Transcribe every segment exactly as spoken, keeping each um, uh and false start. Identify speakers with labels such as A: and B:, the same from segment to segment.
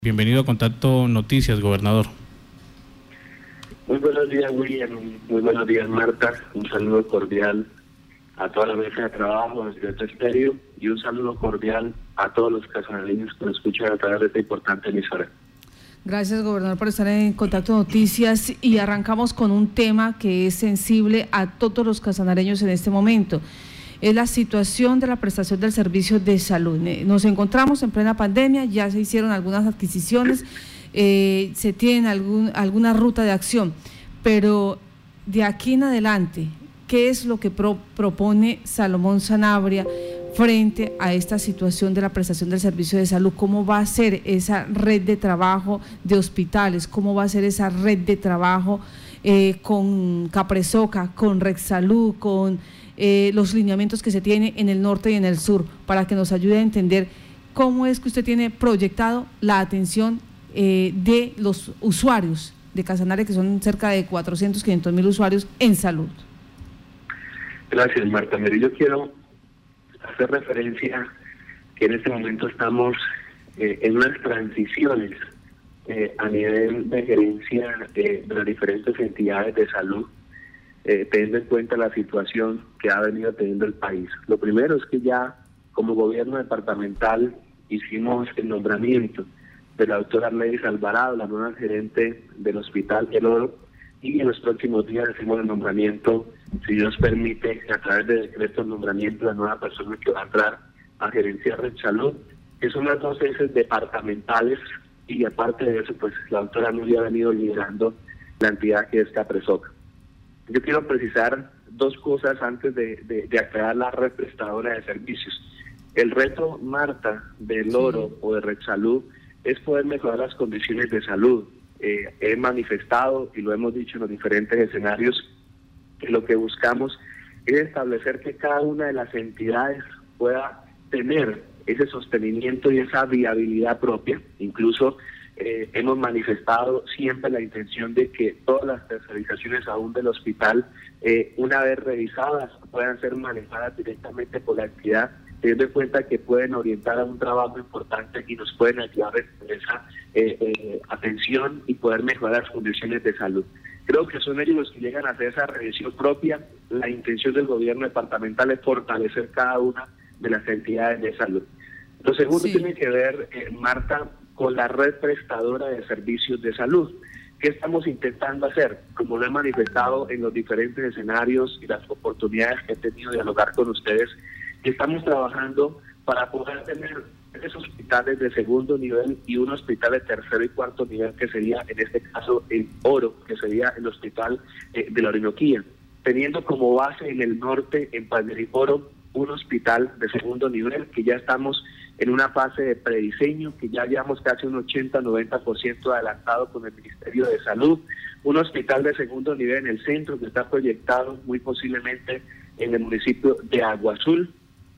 A: Bienvenido a Contacto Noticias, gobernador.
B: Muy buenos días, William. Muy buenos días, Marta. Un saludo cordial a toda la mesa de trabajo de Ciudad Estéreo y un saludo cordial a todos los casanaleños que nos escuchan a través de esta importante emisora.
C: Gracias, gobernador, por estar en Contacto Noticias, y arrancamos con un tema que es sensible a todos los casanareños en este momento. Es la situación de la prestación del servicio de salud. Nos encontramos en plena pandemia, ya se hicieron algunas adquisiciones, eh, se tiene algún, alguna ruta de acción, pero de aquí en adelante, ¿qué es lo que pro, propone Salomón Sanabria frente a esta situación de la prestación del servicio de salud? ¿Cómo va a ser esa red de trabajo de hospitales? ¿Cómo va a ser esa red de trabajo eh, con Capresoca, con Rexsalud, con eh, los lineamientos que se tiene en el norte y en el sur, para que nos ayude a entender cómo es que usted tiene proyectado la atención eh, de los usuarios de Casanare, que son cerca de cuatrocientos, quinientos mil usuarios en salud?
B: Gracias, Marta. Mire, yo quiero hacer referencia que en este momento estamos eh, en unas transiciones eh, a nivel de gerencia de, de las diferentes entidades de salud, eh, teniendo en cuenta la situación que ha venido teniendo el país. Lo primero es que ya como gobierno departamental hicimos el nombramiento de la doctora Arledis Alvarado, la nueva gerente del Hospital El Oro, y en los próximos días hacemos el nombramiento, si Dios permite, a través de decreto, el nombramiento de la nueva persona que va a entrar a gerenciar Rexsalud, que son las dos ejes departamentales, y aparte de eso, pues la doctora Nuria ha venido liderando la entidad que es Capresoca. Yo quiero precisar dos cosas antes de, de, de aclarar la red prestadora de servicios. El reto, Marta, del Oro sí. o de Rexsalud es poder mejorar las condiciones de salud. Eh, he manifestado y lo hemos dicho en los diferentes escenarios que lo que buscamos es establecer que cada una de las entidades pueda tener ese sostenimiento y esa viabilidad propia. Incluso eh, hemos manifestado siempre la intención de que todas las tercerizaciones aún del hospital, eh, una vez revisadas, puedan ser manejadas directamente por la entidad, teniendo en cuenta que pueden orientar a un trabajo importante y nos pueden ayudar en esa eh, eh, atención y poder mejorar las condiciones de salud. Creo que son ellos los que llegan a hacer esa revisión propia. La intención del gobierno departamental es fortalecer cada una de las entidades de salud. Lo segundo sí. tiene que ver, eh, Marta, con la red prestadora de servicios de salud. ¿Qué estamos intentando hacer? Como lo he manifestado en los diferentes escenarios y las oportunidades que he tenido de dialogar con ustedes, estamos trabajando para poder tener tres hospitales de segundo nivel y un hospital de tercero y cuarto nivel, que sería en este caso el Oro, que sería el hospital eh, de la Orinoquía, teniendo como base en el norte, en Padre-Oro, un hospital de segundo nivel, que ya estamos en una fase de prediseño, que ya llevamos casi un ochenta a noventa por ciento adelantado con el Ministerio de Salud, un hospital de segundo nivel en el centro que está proyectado muy posiblemente en el municipio de Agua Azul,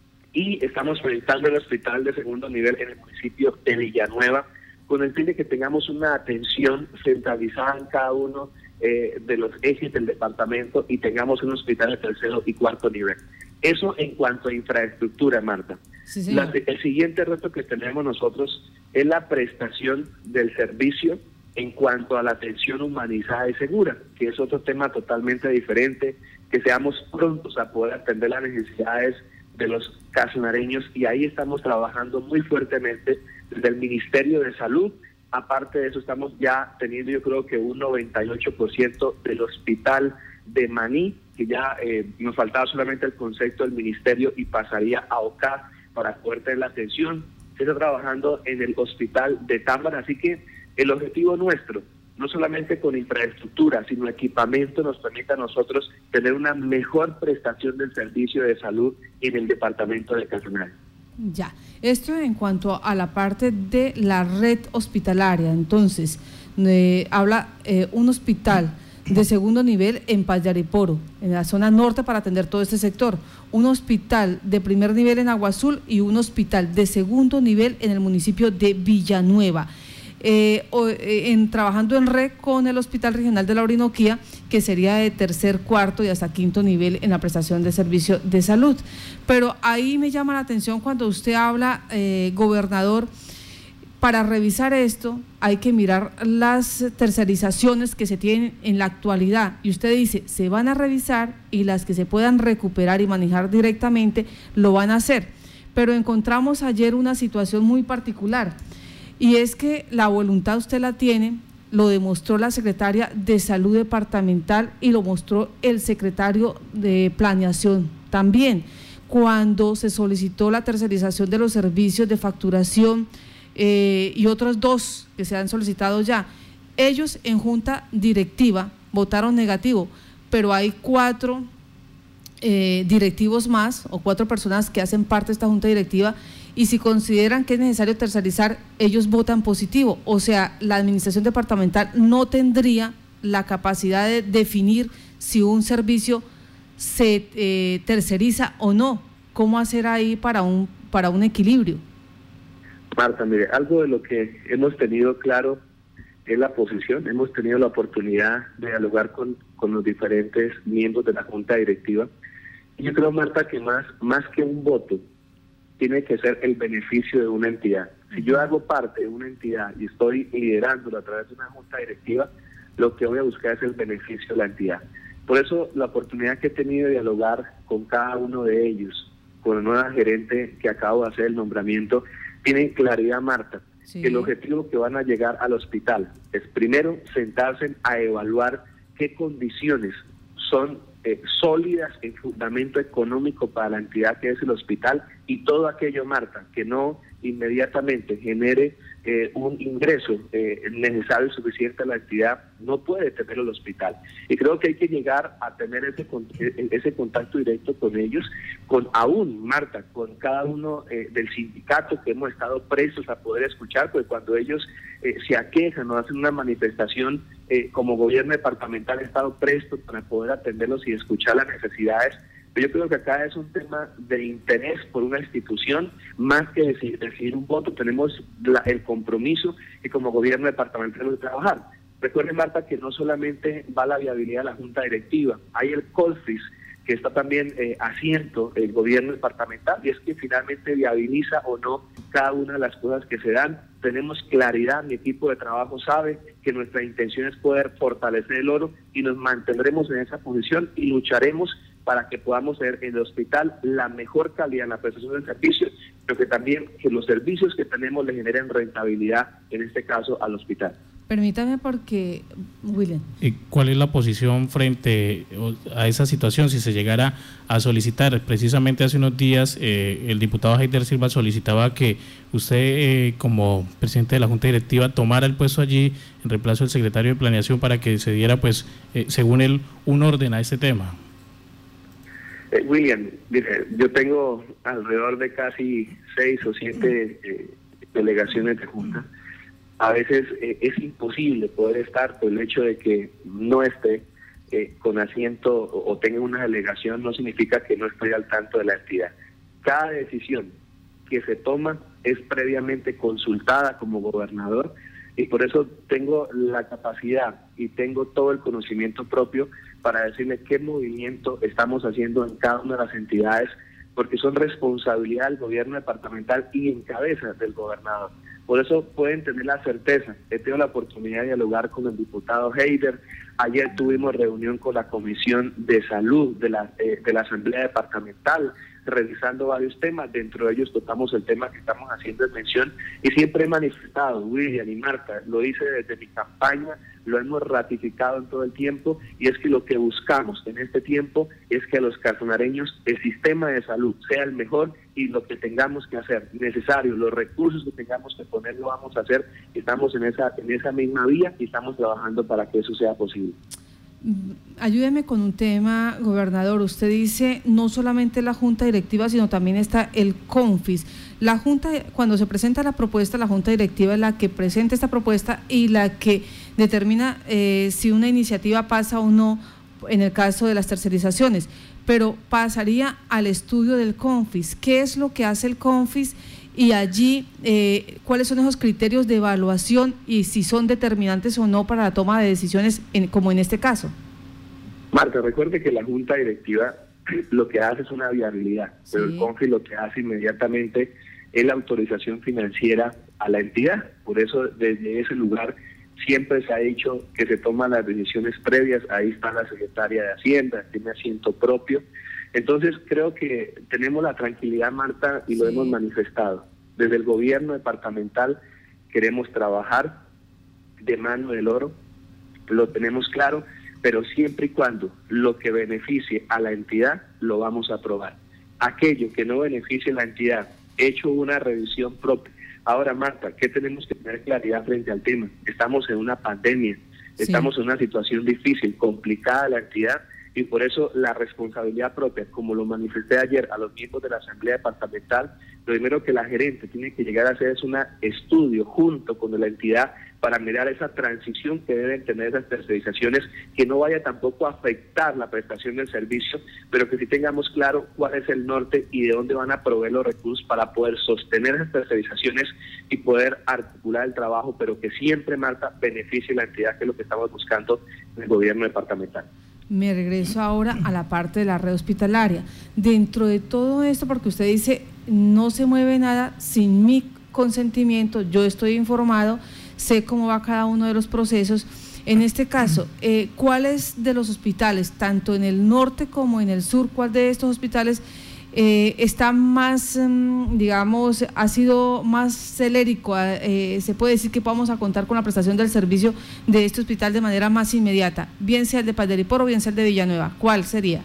B: y estamos proyectando el hospital de segundo nivel en el municipio de Villanueva, con el fin de que tengamos una atención centralizada en cada uno eh, de los ejes del departamento y tengamos un hospital de tercero y cuarto nivel. Eso en cuanto a infraestructura, Marta. Sí, la, el siguiente reto que tenemos nosotros es la prestación del servicio en cuanto a la atención humanizada y segura, que es otro tema totalmente diferente, que seamos prontos a poder atender las necesidades de los casanareños, y ahí estamos trabajando muy fuertemente desde el Ministerio de Salud. Aparte de eso, estamos ya teniendo, yo creo que un noventa y ocho por ciento del hospital de Maní, que ya eh, nos faltaba solamente el concepto del ministerio y pasaría a O C A para poder tener la atención. Se está trabajando en el hospital de Támbara, así que el objetivo nuestro, no solamente con infraestructura, sino equipamiento, nos permite a nosotros tener una mejor prestación del servicio de salud en el departamento de Casanare.
C: Ya, esto en cuanto a la parte de la red hospitalaria. Entonces, eh, habla eh, un hospital de segundo nivel en Padre-Oro, en la zona norte, para atender todo este sector, un hospital de primer nivel en Agua Azul y un hospital de segundo nivel en el municipio de Villanueva. Eh, o, eh, en, trabajando en red con el Hospital Regional de la Orinoquía, que sería de tercer, cuarto y hasta quinto nivel en la prestación de servicio de salud. Pero ahí me llama la atención cuando usted habla, eh, gobernador, Para revisar esto hay que mirar las tercerizaciones que se tienen en la actualidad y usted dice, se van a revisar y las que se puedan recuperar y manejar directamente lo van a hacer. Pero encontramos ayer una situación muy particular y es que la voluntad usted la tiene, lo demostró la secretaria de Salud departamental y lo mostró el secretario de Planeación también, cuando se solicitó la tercerización de los servicios de facturación eh, y otros dos que se han solicitado ya. Ellos en junta directiva votaron negativo, pero hay cuatro eh, directivos más o cuatro personas que hacen parte de esta junta directiva y si consideran que es necesario tercerizar, ellos votan positivo. O sea, la administración departamental no tendría la capacidad de definir si un servicio se eh, terceriza o no. ¿Cómo hacer ahí para un, para un equilibrio?
B: Marta, mire, algo de lo que hemos tenido claro es la posición, hemos tenido la oportunidad de dialogar con, con los diferentes miembros de la Junta Directiva. Y yo creo, Marta, que más, más que un voto, tiene que ser el beneficio de una entidad. Si yo hago parte de una entidad y estoy liderándolo a través de una Junta Directiva, lo que voy a buscar es el beneficio de la entidad. Por eso, la oportunidad que he tenido de dialogar con cada uno de ellos, con la nueva gerente que acabo de hacer el nombramiento, tienen claridad, Marta, sí. que el objetivo que van a llegar al hospital es primero sentarse a evaluar qué condiciones son eh, sólidas en fundamento económico para la entidad que es el hospital y todo aquello, Marta, que no inmediatamente genere eh, un ingreso eh, necesario y suficiente a la entidad, no puede tener el hospital. Y creo que hay que llegar a tener ese, ese contacto directo con ellos, con aún, Marta, con cada uno eh, del sindicato que hemos estado prestos a poder escuchar, porque cuando ellos eh, se aquejan o hacen una manifestación, eh, como gobierno departamental he estado presto para poder atenderlos y escuchar las necesidades. Pero yo creo que acá es un tema de interés por una institución, más que decidir, decidir un voto, tenemos la, el compromiso y como gobierno departamental de trabajar. Recuerden, Marta, que no solamente va la viabilidad de la Junta Directiva, hay el COLFIS, que está también eh, asiento el gobierno departamental, y es que finalmente viabiliza o no cada una de las cosas que se dan. Tenemos claridad, mi equipo de trabajo sabe que nuestra intención es poder fortalecer el oro y nos mantendremos en esa posición y lucharemos para que podamos ser en el hospital la mejor calidad en la prestación del servicio, pero que también que los servicios que tenemos le generen rentabilidad, en este caso al hospital.
C: Permítame porque, William.
A: ¿Cuál es la posición frente a esa situación si se llegara a solicitar? Precisamente hace unos días eh, el diputado Heider Silva solicitaba que usted eh, como presidente de la Junta Directiva tomara el puesto allí en reemplazo del secretario de Planeación para que se diera, pues, eh, según él, un orden a este tema.
B: Eh, William, mire, yo tengo alrededor de casi seis o siete eh, delegaciones de Junta. A veces eh, es imposible poder estar por el hecho de que no esté eh, con asiento o, o tenga una delegación, no significa que no estoy al tanto de la entidad. Cada decisión que se toma es previamente consultada como gobernador y por eso tengo la capacidad y tengo todo el conocimiento propio para decirle qué movimiento estamos haciendo en cada una de las entidades, porque son responsabilidad del gobierno departamental y en cabeza del gobernador. Por eso pueden tener la certeza. He tenido la oportunidad de dialogar con el diputado Heider. Ayer tuvimos reunión con la Comisión de Salud de la, eh, de la Asamblea Departamental, revisando varios temas. Dentro de ellos tocamos el tema que estamos haciendo en mención y siempre he manifestado, William y Marta, lo hice desde mi campaña, lo hemos ratificado en todo el tiempo, y es que lo que buscamos en este tiempo es que a los casanareños el sistema de salud sea el mejor y lo que tengamos que hacer necesario, los recursos que tengamos que poner lo vamos a hacer. Estamos en esa, en esa misma vía y estamos trabajando para que eso sea posible.
C: Ayúdeme con un tema, gobernador. Usted dice no solamente la Junta Directiva, sino también está el CONFIS. La Junta, cuando se presenta la propuesta, la Junta Directiva es la que presenta esta propuesta y la que determina eh, si una iniciativa pasa o no en el caso de las tercerizaciones, pero pasaría al estudio del CONFIS. ¿Qué es lo que hace el CONFIS? Y allí, eh, ¿cuáles son esos criterios de evaluación y si son determinantes o no para la toma de decisiones, en, como en este caso?
B: Marta, recuerde que la Junta Directiva lo que hace es una viabilidad, sí. Pero el CONFIS lo que hace inmediatamente es la autorización financiera a la entidad. Por eso desde ese lugar siempre se ha dicho que se toman las decisiones previas. Ahí está la secretaria de Hacienda, tiene asiento propio. Entonces creo que tenemos la tranquilidad, Marta, y lo sí. hemos manifestado. Desde el gobierno departamental queremos trabajar de mano del oro, lo tenemos claro, pero siempre y cuando lo que beneficie a la entidad lo vamos a aprobar. Aquello que no beneficie a la entidad, hecho una revisión propia. Ahora, Marta, ¿qué tenemos que tener claridad frente al tema? Estamos en una pandemia, sí. estamos en una situación difícil, complicada la entidad, y por eso la responsabilidad propia, como lo manifesté ayer a los miembros de la Asamblea Departamental, lo primero que la gerente tiene que llegar a hacer es un estudio junto con la entidad para mirar esa transición que deben tener esas tercerizaciones, que no vaya tampoco a afectar la prestación del servicio, pero que sí tengamos claro cuál es el norte y de dónde van a proveer los recursos para poder sostener esas tercerizaciones y poder articular el trabajo, pero que siempre, Marta, beneficie la entidad, que es lo que estamos buscando en el gobierno departamental.
C: Me regreso ahora a la parte de la red hospitalaria. Dentro de todo esto, porque usted dice, no se mueve nada sin mi consentimiento, yo estoy informado, sé cómo va cada uno de los procesos. En este caso, eh, ¿cuáles de los hospitales, tanto en el norte como en el sur, cuál de estos hospitales eh, está más, um, digamos, ha sido más celérico? Eh, se puede decir que vamos a contar con la prestación del servicio de este hospital de manera más inmediata, bien sea el de Paz de Ariporo o bien sea el de Villanueva. ¿Cuál sería?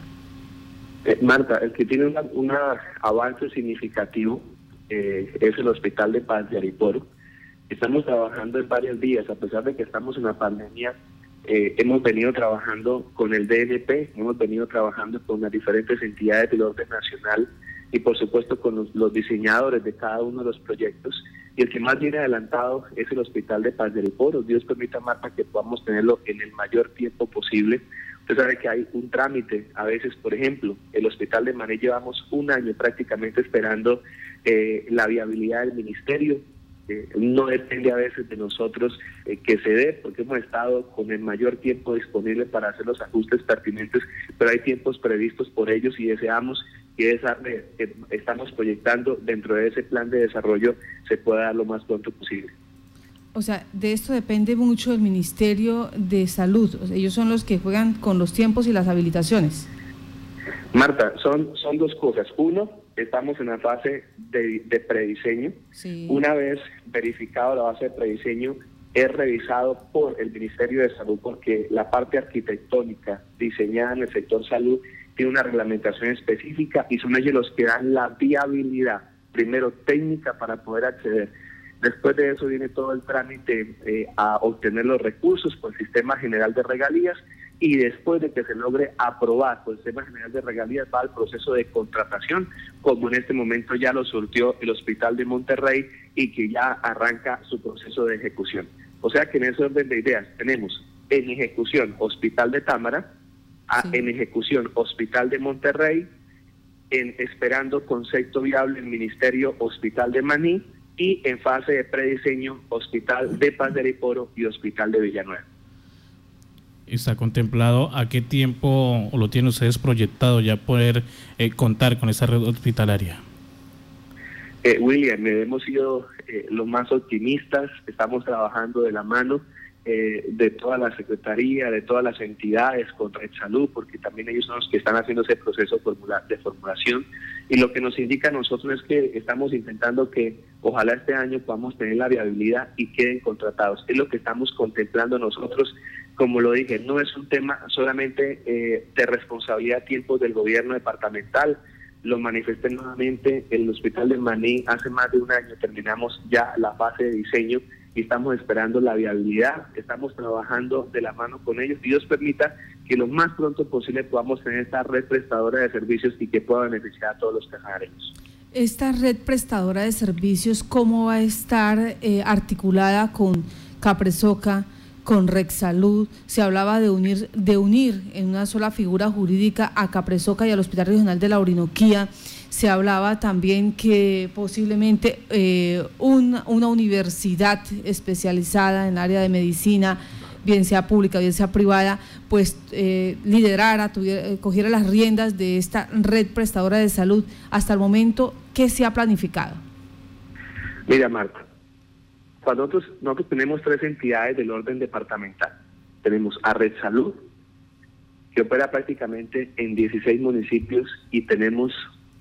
B: Eh, Marta, el que tiene un avance significativo eh, es el hospital de Paz de Ariporo. Estamos trabajando en varios días, a pesar de que estamos en la pandemia, eh, hemos venido trabajando con el D N P, hemos venido trabajando con las diferentes entidades del orden nacional y por supuesto con los, los diseñadores de cada uno de los proyectos, y el que más viene adelantado es el hospital de Paz de Ariporo. Dios permita, Marta, que podamos tenerlo en el mayor tiempo posible. Usted sabe que hay un trámite, a veces, por ejemplo, el hospital de Maní llevamos un año prácticamente esperando eh, la viabilidad del ministerio. Eh, no depende a veces de nosotros eh, que se dé, porque hemos estado con el mayor tiempo disponible para hacer los ajustes pertinentes, pero hay tiempos previstos por ellos y deseamos que esa eh, que estamos proyectando dentro de ese plan de desarrollo se pueda dar lo más pronto posible.
C: O sea, de esto depende mucho el Ministerio de Salud, o sea, ellos son los que juegan con los tiempos y las habilitaciones.
B: Marta, son, son dos cosas. Uno, estamos en la fase de, de prediseño. Sí. Una vez verificado la base de prediseño, es revisado por el Ministerio de Salud, porque la parte arquitectónica diseñada en el sector salud tiene una reglamentación específica y son ellos los que dan la viabilidad, primero técnica, para poder acceder. Después de eso viene todo el trámite eh, a obtener los recursos por el Sistema General de Regalías, y después de que se logre aprobar por el Sistema General de Regalías va al proceso de contratación, como en este momento ya lo surtió el Hospital de Monterrey y que ya arranca su proceso de ejecución. O sea que en ese orden de ideas tenemos en ejecución Hospital de Támara, a, sí. en ejecución Hospital de Monterrey, en esperando concepto viable el Ministerio Hospital de Maní, y en fase de prediseño Hospital de Paz de Ariporo y Hospital de Villanueva.
A: ¿Está contemplado a qué tiempo o lo tienen ustedes proyectado ya poder eh, contar con esta red hospitalaria?
B: Eh, William, hemos sido eh, los más optimistas, estamos trabajando de la mano eh, de toda la Secretaría, de todas las entidades con Red Salud, porque también ellos son los que están haciendo ese proceso formula, de formulación, y lo que nos indica a nosotros es que estamos intentando que ojalá este año podamos tener la viabilidad y queden contratados. Es lo que estamos contemplando nosotros. Como lo dije, no es un tema solamente eh, de responsabilidad a tiempos del gobierno departamental. Lo manifesté nuevamente en el Hospital de Maní, hace más de un año terminamos ya la fase de diseño y estamos esperando la viabilidad, estamos trabajando de la mano con ellos, y Dios permita que lo más pronto posible podamos tener esta red prestadora de servicios y que pueda beneficiar a todos los cajareños.
C: Esta red prestadora de servicios, ¿cómo va a estar eh, articulada con Capresoca, con Red Salud? Se hablaba de unir, de unir en una sola figura jurídica a Capresoca y al Hospital Regional de la Orinoquía. Se hablaba también que posiblemente eh, un, una universidad especializada en el área de medicina, bien sea pública, bien sea privada, pues eh, liderara, tuviera, eh, cogiera las riendas de esta red prestadora de salud. Hasta el momento, ¿qué se ha planificado?
B: Mira, Marta, cuando nosotros, nosotros tenemos tres entidades del orden departamental. Tenemos a Red Salud, que opera prácticamente en dieciséis municipios, y tenemos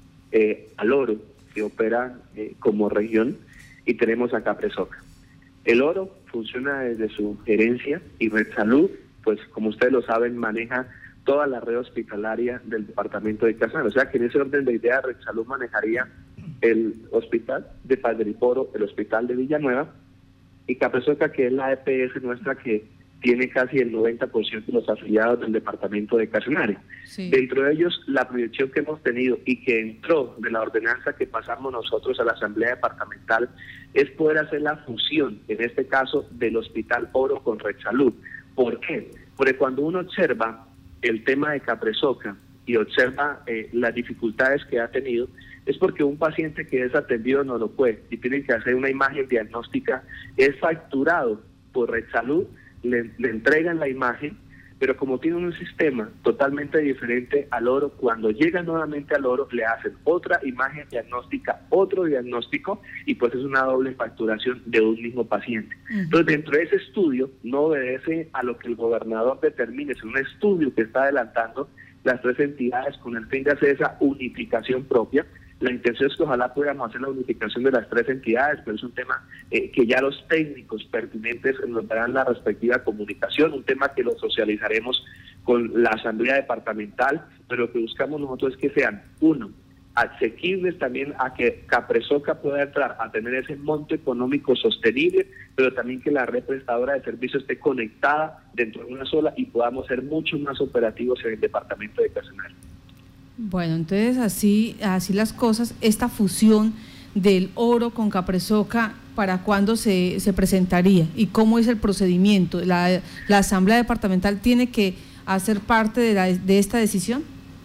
B: eh, al Oro, que opera eh, como región, y tenemos a Capresoca. El Oro funciona desde su gerencia, y Red Salud, pues como ustedes lo saben, maneja toda la red hospitalaria del departamento de Casanare. O sea que en ese orden de ideas, Red Salud manejaría el hospital de Padre-Poro, el hospital de Villanueva, y Capresoca, que es la E P S nuestra, que tiene casi el noventa por ciento de los afiliados del departamento de Casanare. Sí. Dentro de ellos, la proyección que hemos tenido y que entró de la ordenanza que pasamos nosotros a la Asamblea Departamental es poder hacer la fusión, en este caso, del Hospital Oro con Red Salud. ¿Por qué? Porque cuando uno observa el tema de Capresoca y observa eh, las dificultades que ha tenido, es porque un paciente que es atendido no lo puede y tienen que hacer una imagen diagnóstica, es facturado por Red Salud, le, le entregan la imagen, pero como tiene un sistema totalmente diferente al Oro, cuando llega nuevamente al Oro le hacen otra imagen diagnóstica, otro diagnóstico, y pues es una doble facturación de un mismo paciente. Uh-huh. Entonces, dentro de ese estudio no obedece a lo que el gobernador determine, es un estudio que está adelantando las tres entidades con el fin de hacer esa unificación propia. La intención es que ojalá podamos hacer la unificación de las tres entidades, pero es un tema eh, que ya los técnicos pertinentes nos darán la respectiva comunicación, un tema que lo socializaremos con la Asamblea Departamental, pero lo que buscamos nosotros es que sean, uno, asequibles también a que Capresoca pueda entrar a tener ese monto económico sostenible, pero también que la red prestadora de servicios esté conectada dentro de una sola y podamos ser mucho más operativos en el departamento de Casanare.
C: Bueno, entonces así, así las cosas, esta fusión del Oro con Capresoca, ¿para cuándo se, se presentaría? ¿Y cómo es el procedimiento? ¿La, la Asamblea Departamental tiene que hacer parte de, la, de esta decisión?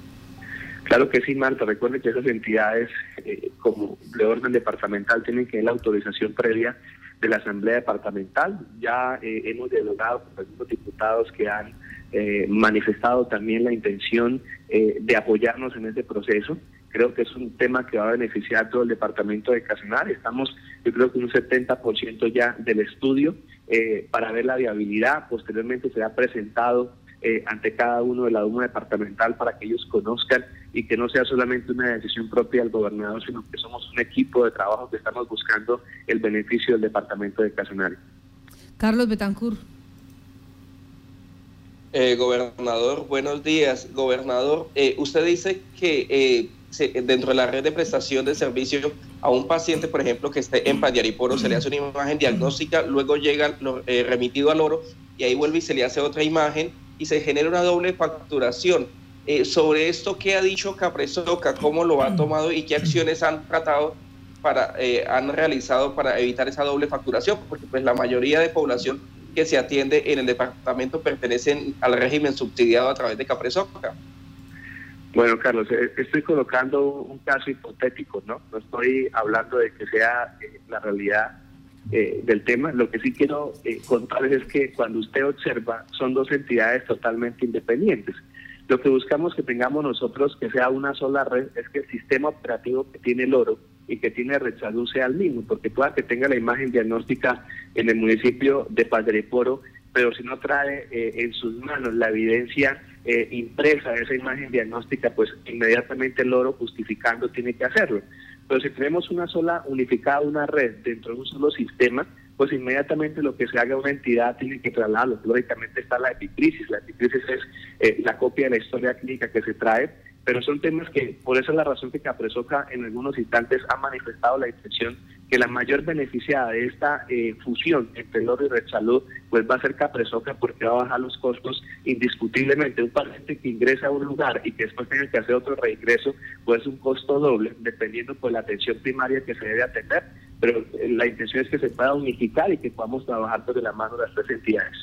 B: Claro que sí, Marta. Recuerden que esas entidades, eh, como de orden departamental, tienen que tener la autorización previa de la Asamblea Departamental. Ya eh, hemos dialogado con algunos diputados que han eh, manifestado también la intención eh, de apoyarnos en este proceso. Creo que es un tema que va a beneficiar a todo el departamento de Casanare. Estamos, yo creo que un setenta por ciento ya del estudio eh, para ver la viabilidad. Posteriormente será presentado eh, ante cada uno de la Duma departamental para que ellos conozcan y que no sea solamente una decisión propia del gobernador, sino que somos un equipo de trabajo que estamos buscando el beneficio del departamento de Casanare.
C: Carlos Betancur.
D: Eh, gobernador, buenos días. Gobernador, eh, usted dice que eh, se, dentro de la red de prestación de servicio a un paciente, por ejemplo, que esté en Padre-Poro, se le hace una imagen diagnóstica, luego llega lo, eh, remitido al Oro y ahí vuelve y se le hace otra imagen y se genera una doble facturación. Eh, sobre esto, ¿qué ha dicho Capresoca? ¿Cómo lo ha tomado y qué acciones han tratado para eh, han realizado para evitar esa doble facturación? Porque pues la mayoría de población que se atiende en el departamento pertenecen al régimen subsidiado a través de Capresoca.
B: Bueno, Carlos, estoy colocando un caso hipotético, ¿no? No estoy hablando de que sea eh, la realidad eh, del tema. Lo que sí quiero eh, contarles es que cuando usted observa, son dos entidades totalmente independientes. Lo que buscamos que tengamos nosotros, que sea una sola red, es que el sistema operativo que tiene el Oro y que tiene Red Salud sea el mismo, porque pueda que tenga la imagen diagnóstica en el municipio de Padre-Poro, pero si no trae eh, en sus manos la evidencia eh, impresa de esa imagen diagnóstica, pues inmediatamente el Oro, justificando, tiene que hacerlo. Pero si tenemos una sola, unificada, una red dentro de un solo sistema, pues inmediatamente lo que se haga una entidad tiene que trasladarlo. Lógicamente está la epicrisis, la epicrisis es eh, la copia de la historia clínica que se trae, pero son temas que, por esa es la razón que Capresoca en algunos instantes ha manifestado la intención que la mayor beneficiada de esta eh, fusión entre el Oro y Red Salud, pues va a ser Capresoca, porque va a bajar los costos indiscutiblemente. Un paciente que ingresa a un lugar y que después tenga que hacer otro reingreso, pues es un costo doble, dependiendo por la atención primaria que se debe atender, pero la intención es que se pueda unificar y que podamos trabajar de la mano de las tres entidades.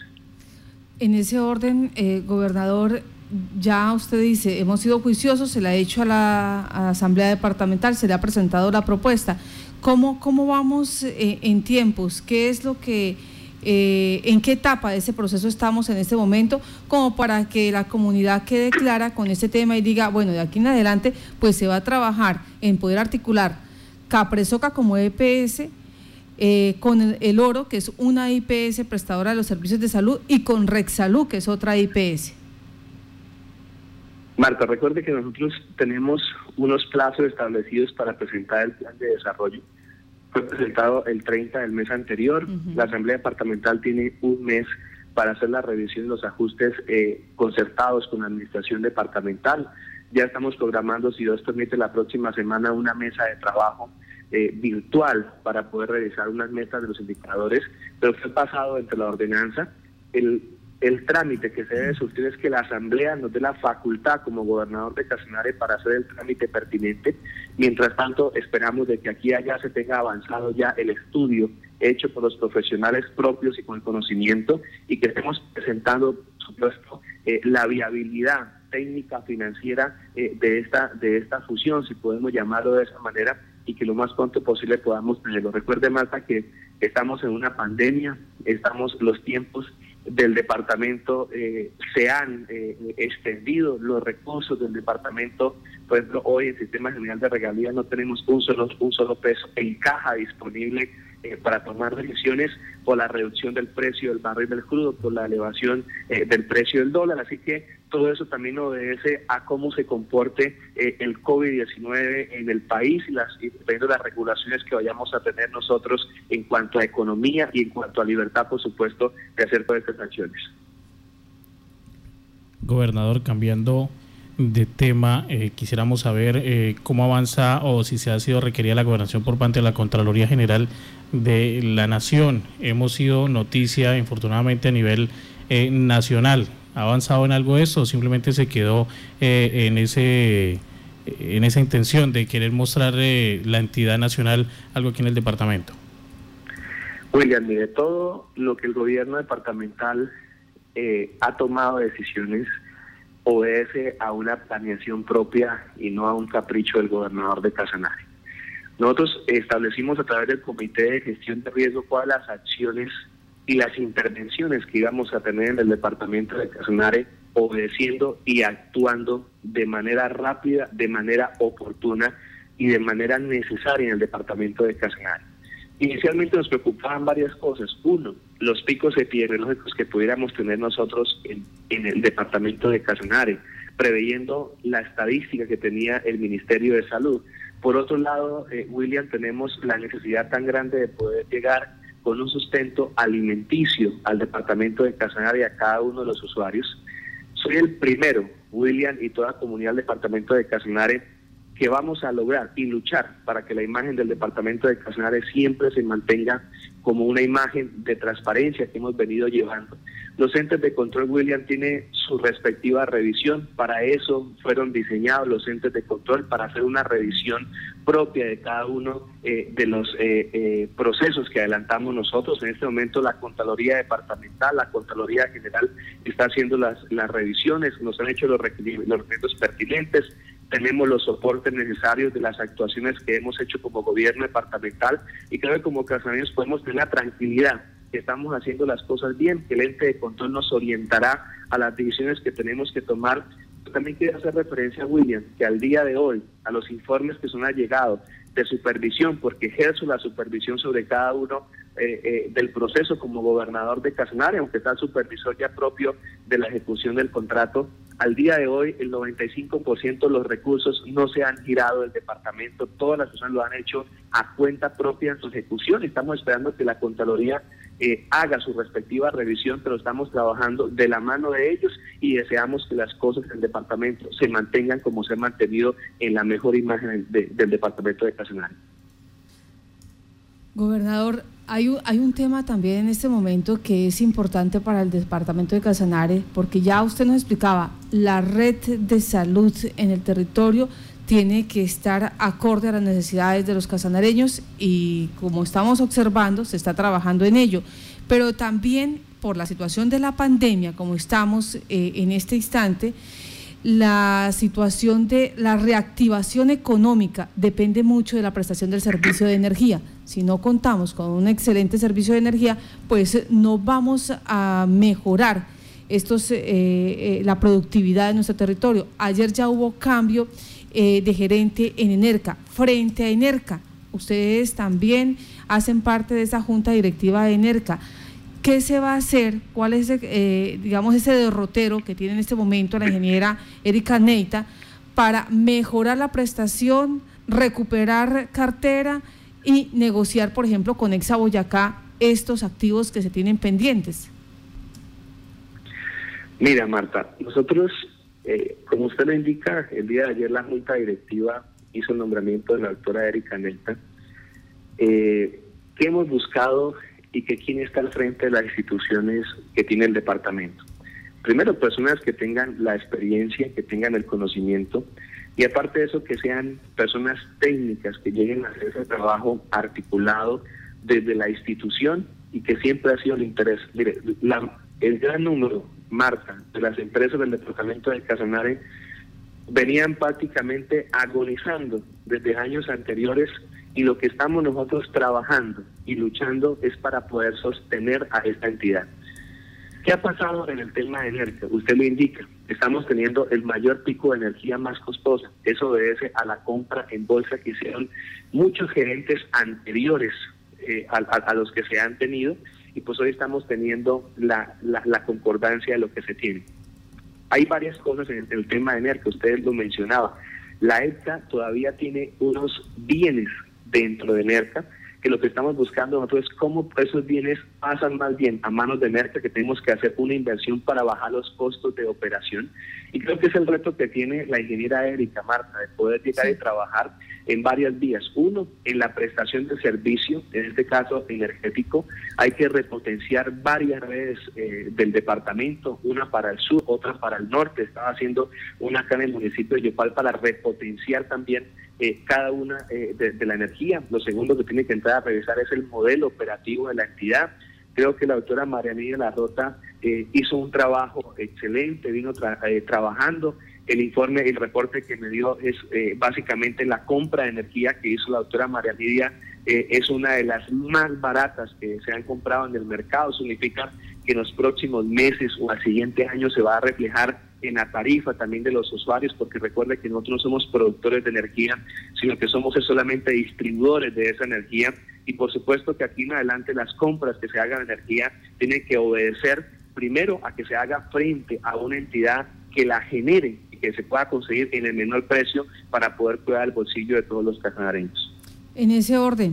C: En ese orden, eh, gobernador, ya usted dice, hemos sido juiciosos, se le ha hecho a la, a la Asamblea Departamental, se le ha presentado la propuesta. ¿Cómo, cómo vamos eh, en tiempos? ¿Qué es lo que, eh, en qué etapa de ese proceso estamos en este momento, como para que la comunidad quede clara con este tema y diga, bueno, de aquí en adelante, pues se va a trabajar en poder articular Capresoca como E P S eh, con el, el Oro, que es una I P S prestadora de los servicios de salud, y con Rexsalud, que es otra I P S.
B: Marta, recuerde que nosotros tenemos unos plazos establecidos para presentar el plan de desarrollo. Fue presentado el treinta del mes anterior. Uh-huh. La Asamblea Departamental tiene un mes para hacer la revisión de los ajustes eh, concertados con la Administración Departamental. Ya estamos programando, si Dios permite, la próxima semana una mesa de trabajo eh, virtual para poder realizar unas metas de los indicadores, pero fue pasado entre la ordenanza. El, el trámite que se debe surtir es que la Asamblea nos dé la facultad como gobernador de Casanare para hacer el trámite pertinente. Mientras tanto, esperamos de que aquí allá se tenga avanzado ya el estudio hecho por los profesionales propios y con el conocimiento, y que estemos presentando, por supuesto, eh, la viabilidad técnica financiera eh, de esta de esta fusión, si podemos llamarlo de esa manera, y que lo más pronto posible podamos tenerlo. Recuerde, Marta, que estamos en una pandemia, estamos los tiempos del departamento eh, se han eh, extendido, los recursos del departamento, por ejemplo, hoy en el Sistema General de Regalías no tenemos un solo un solo peso en caja disponible eh, para tomar decisiones por la reducción del precio del barril del crudo, por la elevación eh, del precio del dólar, así que todo eso también obedece a cómo se comporte eh, el COVID diecinueve en el país y las y dependiendo de las regulaciones que vayamos a tener nosotros en cuanto a economía y en cuanto a libertad, por supuesto, de hacer todas estas acciones.
A: Gobernador, cambiando de tema, eh, quisiéramos saber eh, cómo avanza o si se ha sido requerida la gobernación por parte de la Contraloría General de la Nación. Hemos sido noticia, infortunadamente, a nivel eh, nacional. ¿Ha avanzado en algo eso o simplemente se quedó eh, en ese en esa intención de querer mostrar eh, la entidad nacional algo aquí en el departamento?
B: William, mire, todo lo que el gobierno departamental eh, ha tomado decisiones obedece a una planeación propia y no a un capricho del gobernador de Casanare. Nosotros establecimos a través del Comité de Gestión de Riesgo cuáles las acciones y las intervenciones que íbamos a tener en el departamento de Casanare, obedeciendo y actuando de manera rápida, de manera oportuna y de manera necesaria en el departamento de Casanare. Inicialmente nos preocupaban varias cosas. Uno, los picos epidemiológicos que pudiéramos tener nosotros en, en el departamento de Casanare, preveyendo la estadística que tenía el Ministerio de Salud. Por otro lado, eh, William, tenemos la necesidad tan grande de poder llegar con un sustento alimenticio al departamento de Casanare y a cada uno de los usuarios. Soy el primero, William, y toda la comunidad del departamento de Casanare, que vamos a lograr y luchar para que la imagen del departamento de Casanare siempre se mantenga como una imagen de transparencia que hemos venido llevando. Los entes de control, William, tienen su respectiva revisión. Para eso fueron diseñados los entes de control, para hacer una revisión propia de cada uno eh, de los eh, eh, procesos que adelantamos nosotros. En este momento la Contraloría Departamental, la Contraloría General está haciendo las, las revisiones, nos han hecho los requerimientos pertinentes. Tenemos los soportes necesarios de las actuaciones que hemos hecho como gobierno departamental, y creo que como casaneros podemos tener la tranquilidad que estamos haciendo las cosas bien, que el ente de control nos orientará a las decisiones que tenemos que tomar. También quiero hacer referencia, William, que al día de hoy, a los informes que son allegados de supervisión, porque ejerzo la supervisión sobre cada uno eh, eh, del proceso como gobernador de Casanare, aunque está el supervisor ya propio de la ejecución del contrato. Al día de hoy, el noventa y cinco por ciento de los recursos no se han girado del departamento, todas las personas lo han hecho a cuenta propia en su ejecución. Estamos esperando que la Contraloría eh, haga su respectiva revisión, pero estamos trabajando de la mano de ellos y deseamos que las cosas del departamento se mantengan como se han mantenido en la mejor imagen de, del departamento de Casanare.
C: Gobernador, hay un, hay un tema también en este momento que es importante para el departamento de Casanare, porque ya usted nos explicaba, la red de salud en el territorio tiene que estar acorde a las necesidades de los casanareños y como estamos observando, se está trabajando en ello, pero también por la situación de la pandemia, como estamos eh, en este instante, la situación de la reactivación económica depende mucho de la prestación del servicio de energía. Si no contamos con un excelente servicio de energía, pues no vamos a mejorar estos, eh, eh, la productividad de nuestro territorio. Ayer ya hubo cambio eh, de gerente en Enerca. Frente a Enerca, ustedes también hacen parte de esa junta directiva de ENERCA. ¿Qué se va a hacer? ¿Cuál es, eh, digamos, ese derrotero que tiene en este momento la ingeniera Erika Neita para mejorar la prestación, recuperar cartera y negociar, por ejemplo, con Exa Boyacá estos activos que se tienen pendientes?
B: Mira, Marta, nosotros, eh, como usted lo indica, el día de ayer la Junta Directiva hizo el nombramiento de la doctora Erika Neita. Eh, ¿Qué hemos buscado y que quién está al frente de las instituciones que tiene el departamento? Primero, personas que tengan la experiencia, que tengan el conocimiento, y aparte de eso, que sean personas técnicas que lleguen a hacer ese trabajo articulado desde la institución y que siempre ha sido el interés. Mire, la, el gran número, Marta, de las empresas del departamento de Casanare venían prácticamente agonizando desde años anteriores, y lo que estamos nosotros trabajando y luchando es para poder sostener a esta entidad. ¿Qué ha pasado en el tema de ENERCA? Usted lo indica, estamos teniendo el mayor pico de energía más costosa. Eso obedece a la compra en bolsa que hicieron muchos gerentes anteriores eh, a, a, a los que se han tenido, y pues hoy estamos teniendo la, la, la concordancia de lo que se tiene. Hay varias cosas en el tema de ENERCA, ustedes lo mencionaban. La EPSA todavía tiene unos bienes dentro de ENERCA, que lo que estamos buscando nosotros es cómo esos bienes pasan más bien a manos de ENERCA, que tenemos que hacer una inversión para bajar los costos de operación. Y creo que es el reto que tiene la ingeniera Erika, Marta, de poder llegar sí. y trabajar en varias vías. Uno, en la prestación de servicio, en este caso energético, hay que repotenciar varias redes eh, del departamento, una para el sur, otra para el norte. Estaba haciendo una acá en el municipio de Yopal para repotenciar también eh, cada una eh, de, de la energía. Lo segundo que tiene que entrar a revisar es el modelo operativo de la entidad. Creo que la doctora María Nidia Larrota eh, hizo un trabajo excelente, vino tra eh, trabajando. El informe, el reporte que me dio es eh, básicamente la compra de energía que hizo la doctora María Nidia, eh, es una de las más baratas que se han comprado en el mercado. Significa que en los próximos meses o al siguiente año se va a reflejar en la tarifa también de los usuarios, porque recuerde que nosotros no somos productores de energía, sino que somos solamente distribuidores de esa energía. Y por supuesto que aquí en adelante las compras que se hagan de energía tienen que obedecer primero a que se haga frente a una entidad que la genere y que se pueda conseguir en el menor precio para poder cuidar el bolsillo de todos los casanareños.
C: En ese orden,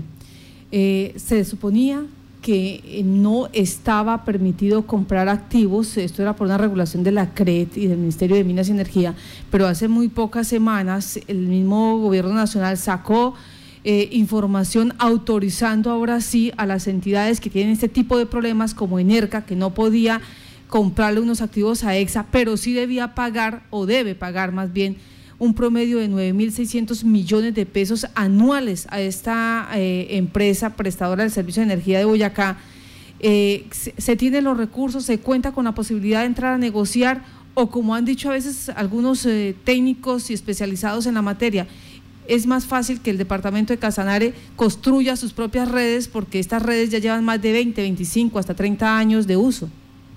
C: eh, se suponía que no estaba permitido comprar activos, esto era por una regulación de la C R E T y del Ministerio de Minas y Energía, pero hace muy pocas semanas el mismo gobierno nacional sacó eh, información autorizando ahora sí a las entidades que tienen este tipo de problemas como ENERCA, que no podía comprarle unos activos a Exa, pero sí debía pagar, o debe pagar más bien, un promedio de nueve mil seiscientos millones de pesos anuales a esta eh, empresa prestadora del servicio de energía de Boyacá. Eh, se, se tienen los recursos, se cuenta con la posibilidad de entrar a negociar, o como han dicho a veces algunos eh, técnicos y especializados en la materia, es más fácil que el departamento de Casanare construya sus propias redes, porque estas redes ya llevan más de veinte, veinticinco, hasta treinta años de uso.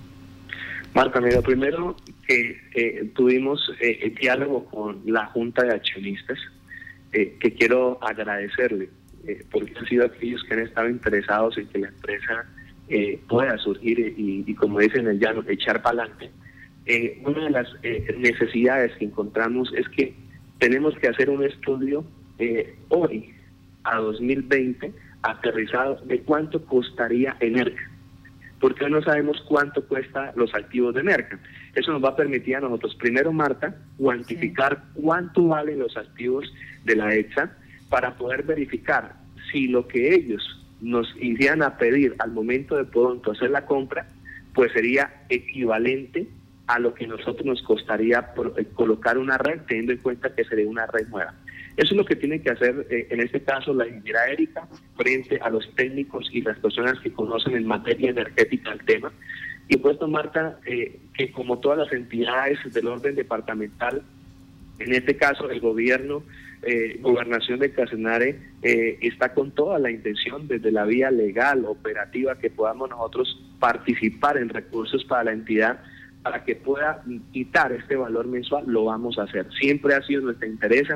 B: Marta, mira, primero que eh, tuvimos eh, el diálogo con la Junta de Accionistas, eh, que quiero agradecerle, eh, porque han sido aquellos que han estado interesados en que la empresa eh, pueda surgir y, y, como dicen en el llano, echar para adelante. Eh, una de las eh, necesidades que encontramos es que tenemos que hacer un estudio eh, hoy, a dos mil veinte, aterrizado de cuánto costaría ENERCA, porque hoy no sabemos cuánto cuesta los activos de ENERCA. Eso nos va a permitir a nosotros, primero, Marta, cuantificar sí. cuánto valen los activos de la EXA, para poder verificar si lo que ellos nos irían a pedir al momento de pronto hacer la compra, pues sería equivalente a lo que nosotros nos costaría por, eh, colocar una red, teniendo en cuenta que sería una red nueva. Eso es lo que tiene que hacer, eh, en este caso, la ingeniera Erika, frente a los técnicos y las personas que conocen en materia energética el tema. Y puesto, Marta, eh, que como todas las entidades del orden departamental, en este caso el gobierno, eh, Gobernación de Casanare, eh, está con toda la intención, desde la vía legal, operativa, que podamos nosotros participar en recursos para la entidad, para que pueda quitar este valor mensual. Lo vamos a hacer. Siempre ha sido nuestra interés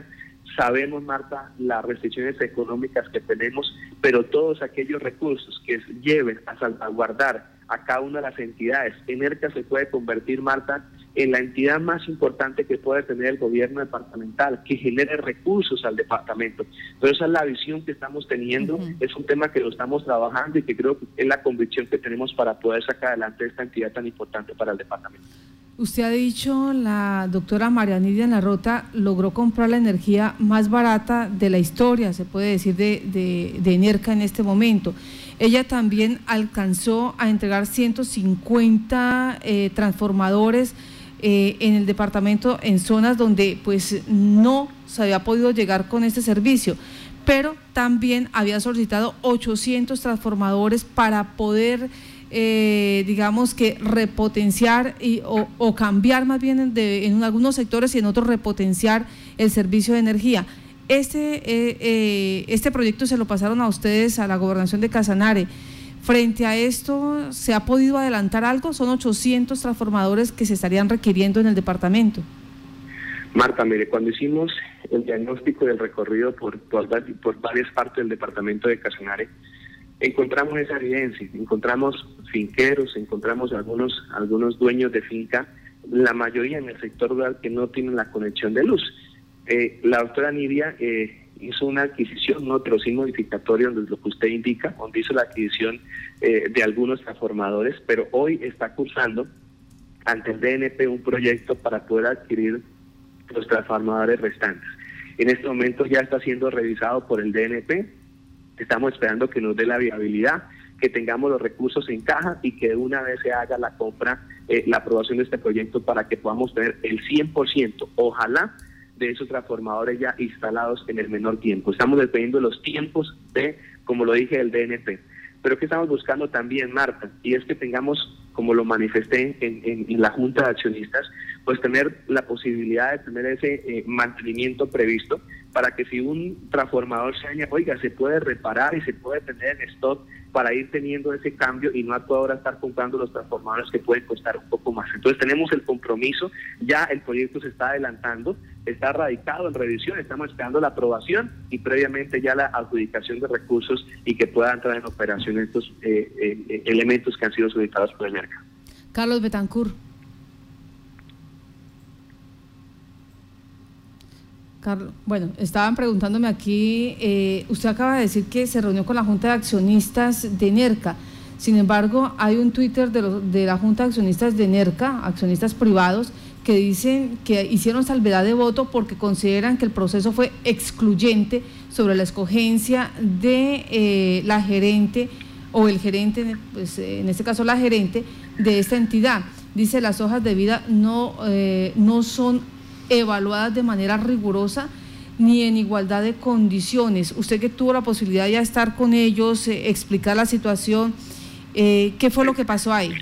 B: Sabemos, Marta, las restricciones económicas que tenemos, pero todos aquellos recursos que lleven a salvaguardar a cada una de las entidades, ENERCA se puede convertir, Marta, en la entidad más importante que puede tener el gobierno departamental, que genere recursos al departamento. Pero esa es la visión que estamos teniendo, uh-huh. Es un tema que lo estamos trabajando y que creo que es la convicción que tenemos para poder sacar adelante esta entidad tan importante para el departamento.
C: Usted ha dicho, la doctora María Nidia Larrota logró comprar la energía más barata de la historia, se puede decir, de, de, de ENERCA en este momento. Ella también alcanzó a entregar ciento cincuenta eh, transformadores eh, en el departamento, en zonas donde pues no se había podido llegar con este servicio, pero también había solicitado ochocientos transformadores para poder Eh, digamos que repotenciar y, o, o cambiar más bien de, en algunos sectores y en otros repotenciar el servicio de energía. Este, eh, eh, este proyecto se lo pasaron a ustedes, a la gobernación de Casanare. Frente a esto, ¿se ha podido adelantar algo? Son ochocientos transformadores que se estarían requiriendo en el departamento.
B: Marta, mire, cuando hicimos el diagnóstico del recorrido por, por, por varias partes del departamento de Casanare, encontramos esa evidencia, encontramos finqueros, encontramos algunos algunos dueños de finca, la mayoría en el sector rural que no tienen la conexión de luz. Eh, la doctora Nidia eh, hizo una adquisición, no, pero sí modificatorio, donde lo que usted indica, donde hizo la adquisición eh, de algunos transformadores, pero hoy está cursando ante el D N P un proyecto para poder adquirir los transformadores restantes. En este momento ya está siendo revisado por el D N P. Estamos esperando que nos dé la viabilidad, que tengamos los recursos en caja y que de una vez se haga la compra, eh, la aprobación de este proyecto para que podamos tener el cien por ciento, ojalá, de esos transformadores ya instalados en el menor tiempo. Estamos dependiendo de los tiempos de, como lo dije, del D N P. Pero que estamos buscando también, Marta, y es que tengamos, como lo manifesté en, en, en la Junta de Accionistas, pues tener la posibilidad de tener ese eh, mantenimiento previsto para que si un transformador se daña, oiga, se puede reparar y se puede tener en stock para ir teniendo ese cambio y no a toda hora estar comprando los transformadores que pueden costar un poco más. Entonces tenemos el compromiso, ya el proyecto se está adelantando, está radicado en revisión, estamos esperando la aprobación y previamente ya la adjudicación de recursos y que puedan entrar en operación estos eh, eh, elementos que han sido solicitados por el ENERCA.
C: Carlos Betancourt. Carlos, bueno, estaban preguntándome aquí, eh, usted acaba de decir que se reunió con la Junta de Accionistas de ENERCA, sin embargo hay un Twitter de, los, de la Junta de Accionistas de ENERCA, accionistas privados, que dicen que hicieron salvedad de voto porque consideran que el proceso fue excluyente sobre la escogencia de eh, la gerente o el gerente, pues, en este caso la gerente de esta entidad. Dice, las hojas de vida no, eh, no son evaluadas de manera rigurosa ni en igualdad de condiciones. Usted que tuvo la posibilidad ya de estar con ellos, eh, explicar la situación, eh, ¿qué fue lo que pasó ahí?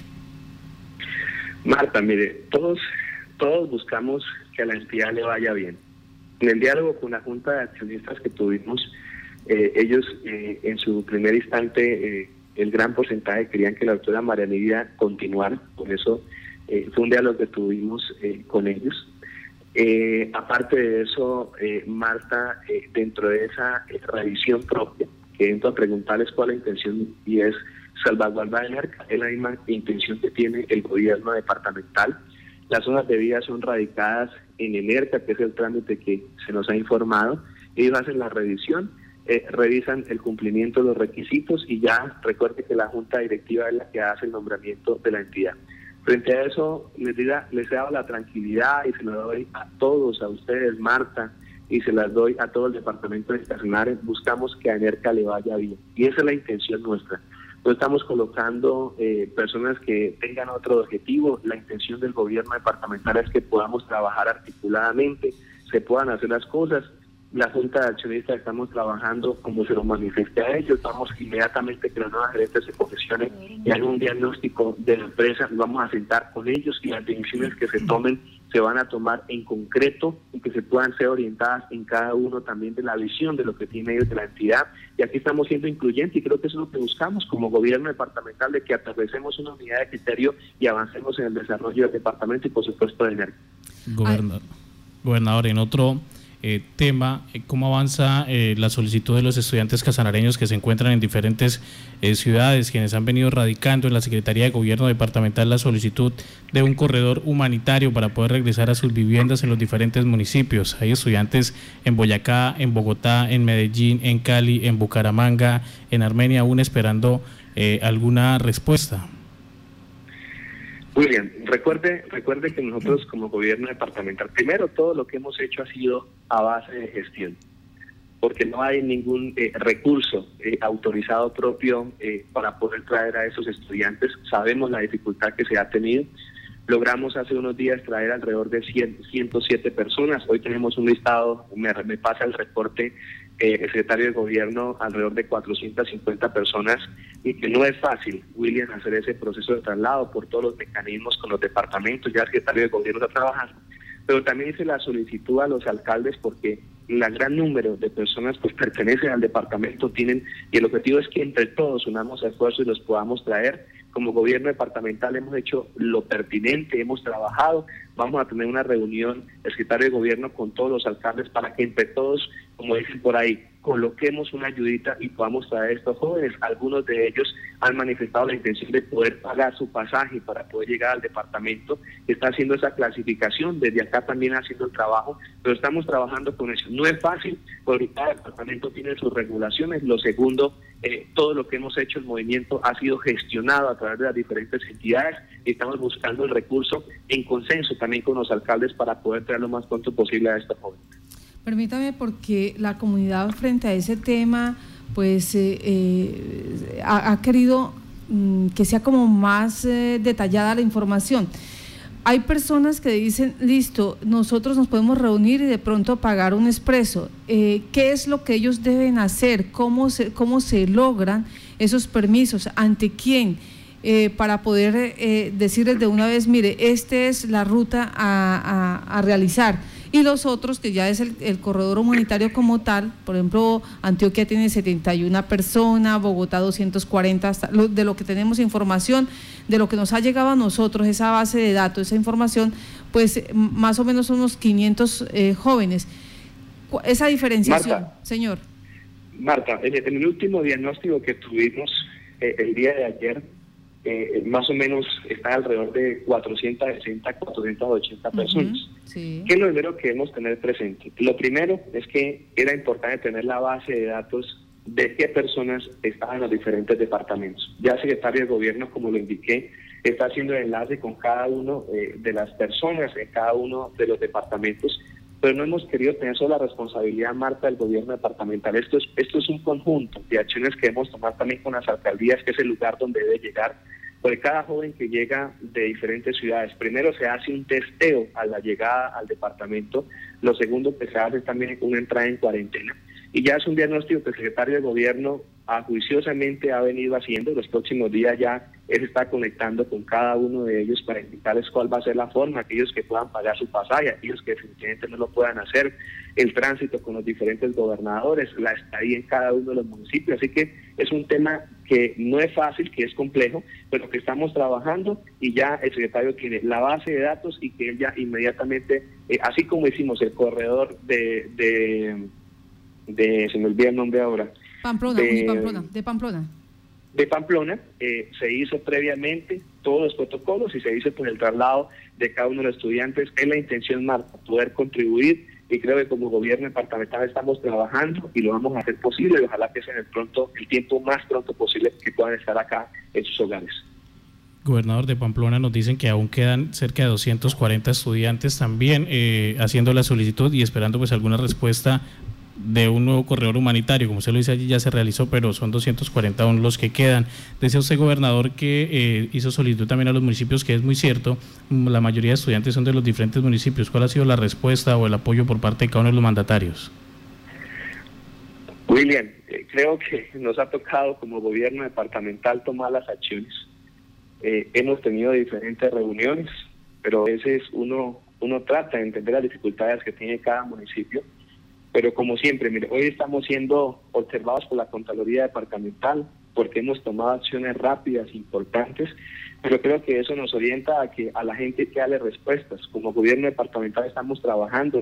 B: Marta, mire, todos, todos buscamos que a la entidad le vaya bien. En el diálogo con la Junta de Accionistas que tuvimos, eh, ellos eh, en su primer instante, eh, el gran porcentaje querían que la doctora María Nidia continuara, por eso eh, fue un diálogo que tuvimos eh, con ellos. Eh, aparte de eso, eh, Marta, eh, dentro de esa eh, revisión propia, que entro a preguntarles cuál es la intención y es salvaguardar el ENERCA, es la misma intención que tiene el gobierno departamental. Las zonas de vida son radicadas en el ENERCA, que es el trámite que se nos ha informado. Ellos hacen la revisión, eh, revisan el cumplimiento de los requisitos y ya recuerde que la Junta Directiva es la que hace el nombramiento de la entidad. Frente a eso, les, diga, les he dado la tranquilidad y se la doy a todos, a ustedes, Marta, y se las doy a todo el departamento de Casanare. Buscamos que a ENERCA le vaya bien, y esa es la intención nuestra. No estamos colocando eh, personas que tengan otro objetivo. La intención del gobierno departamental es que podamos trabajar articuladamente, se puedan hacer las cosas. La Junta de Accionistas estamos trabajando como se lo manifieste a ellos, vamos inmediatamente que la nueva gerente se posesione y haga un diagnóstico de la empresa, nos vamos a sentar con ellos y las decisiones que se tomen se van a tomar en concreto y que se puedan ser orientadas en cada uno también de la visión de lo que tiene ellos de la entidad. Y aquí estamos siendo incluyentes y creo que eso es lo que buscamos como gobierno departamental, de que atravesemos una unidad de criterio y avancemos en el desarrollo del departamento y por supuesto de ENERCA.
A: Gobernador, gobernador, en otro... eh, tema, eh, cómo avanza eh, la solicitud de los estudiantes casanareños que se encuentran en diferentes eh, ciudades, quienes han venido radicando en la Secretaría de Gobierno Departamental la solicitud de un corredor humanitario para poder regresar a sus viviendas en los diferentes municipios. Hay estudiantes en Boyacá, en Bogotá, en Medellín, en Cali, en Bucaramanga, en Armenia, aún esperando eh, alguna respuesta.
B: William, recuerde, recuerde que nosotros como gobierno departamental, primero todo lo que hemos hecho ha sido a base de gestión, porque no hay ningún eh, recurso eh, autorizado propio eh, para poder traer a esos estudiantes. Sabemos la dificultad que se ha tenido. Logramos hace unos días traer alrededor de cien, ciento siete personas. Hoy tenemos un listado, me, me pasa el reporte eh, el secretario de Gobierno, alrededor de cuatrocientas cincuenta personas, y que no es fácil, William, hacer ese proceso de traslado por todos los mecanismos con los departamentos. Ya el secretario de Gobierno está trabajando, pero también hice la solicitud a los alcaldes porque el gran número de personas pues pertenecen al departamento, tienen, y el objetivo es que entre todos unamos esfuerzos y los podamos traer. Como gobierno departamental hemos hecho lo pertinente, hemos trabajado, vamos a tener una reunión, el secretario de Gobierno con todos los alcaldes para que entre todos, como dicen por ahí, coloquemos una ayudita y podamos traer a estos jóvenes. Algunos de ellos han manifestado la intención de poder pagar su pasaje para poder llegar al departamento, está haciendo esa clasificación, desde acá también haciendo el trabajo, pero estamos trabajando con eso. No es fácil, porque cada departamento tiene sus regulaciones. Lo segundo, eh, todo lo que hemos hecho, el movimiento ha sido gestionado a través de las diferentes entidades, y estamos buscando el recurso en consenso también con los alcaldes para poder traer lo más pronto posible a estos jóvenes.
C: Permítame, porque la comunidad frente a ese tema pues eh, eh, ha, ha querido mm, que sea como más eh, detallada la información. Hay personas que dicen, listo, nosotros nos podemos reunir y de pronto pagar un expreso. Eh, ¿Qué es lo que ellos deben hacer? ¿Cómo se, cómo se logran esos permisos? ¿Ante quién? Eh, para poder eh, decirles de una vez, mire, esta es la ruta a, a, a realizar. Y los otros, que ya es el, el corredor humanitario como tal, por ejemplo, Antioquia tiene setenta y una personas, Bogotá doscientos cuarenta, hasta lo, de lo que tenemos información, de lo que nos ha llegado a nosotros, esa base de datos, esa información, pues más o menos unos quinientos eh, jóvenes. Esa diferenciación,
B: Marta,
C: señor.
B: Marta, en el, en el último diagnóstico que tuvimos eh, el día de ayer, Eh, más o menos está alrededor de cuatrocientas sesenta, cuatrocientas ochenta personas. Uh-huh, sí. ¿Qué es lo primero que debemos tener presente? Lo primero es que era importante tener la base de datos de qué personas estaban en los diferentes departamentos. Ya el secretario de Gobierno, como lo indiqué, está haciendo el enlace con cada uno eh, de las personas en cada uno de los departamentos, pero no hemos querido tener solo la responsabilidad, Marta, del gobierno departamental. Esto es, esto es un conjunto de acciones que debemos tomar también con las alcaldías, que es el lugar donde debe llegar, porque cada joven que llega de diferentes ciudades, primero se hace un testeo a la llegada al departamento, lo segundo que se hace es también una entrada en cuarentena, y ya es un diagnóstico que el secretario de Gobierno ajuiciosamente ha venido haciendo. Los próximos días ya él está conectando con cada uno de ellos para indicarles cuál va a ser la forma, aquellos que puedan pagar su pasaje, aquellos que definitivamente no lo puedan hacer, el tránsito con los diferentes gobernadores, la estadía en cada uno de los municipios. Así que es un tema que no es fácil, que es complejo, pero que estamos trabajando, y ya el secretario tiene la base de datos, y que él ya inmediatamente, eh, así como hicimos el corredor de, de, de se me olvida el nombre ahora,
C: Pamplona,
B: de,
C: Pamplona, de Pamplona.
B: De Pamplona, eh, se hizo previamente todos los protocolos y se hizo por el traslado de cada uno de los estudiantes. Es la intención, Marta, poder contribuir, y creo que como gobierno departamental estamos trabajando y lo vamos a hacer posible, y ojalá que sea en el pronto, el tiempo más pronto posible, que puedan estar acá en sus hogares.
A: Gobernador, de Pamplona nos dicen que aún quedan cerca de doscientos cuarenta estudiantes también eh, haciendo la solicitud y esperando pues alguna respuesta de un nuevo corredor humanitario. Como usted lo dice, allí ya se realizó, pero son doscientos cuarenta aún los que quedan. Decía usted, gobernador, que eh, hizo solicitud también a los municipios, que es muy cierto, la mayoría de estudiantes son de los diferentes municipios. ¿Cuál ha sido la respuesta o el apoyo por parte de cada uno de los mandatarios?
B: William, eh, creo que nos ha tocado como gobierno departamental tomar las acciones. Eh, hemos tenido diferentes reuniones, pero a veces uno, uno trata de entender las dificultades que tiene cada municipio. Pero como siempre, mire, hoy estamos siendo observados por la Contraloría Departamental porque hemos tomado acciones rápidas, importantes, pero creo que eso nos orienta a que a la gente hay que darle respuestas. Como gobierno departamental estamos trabajando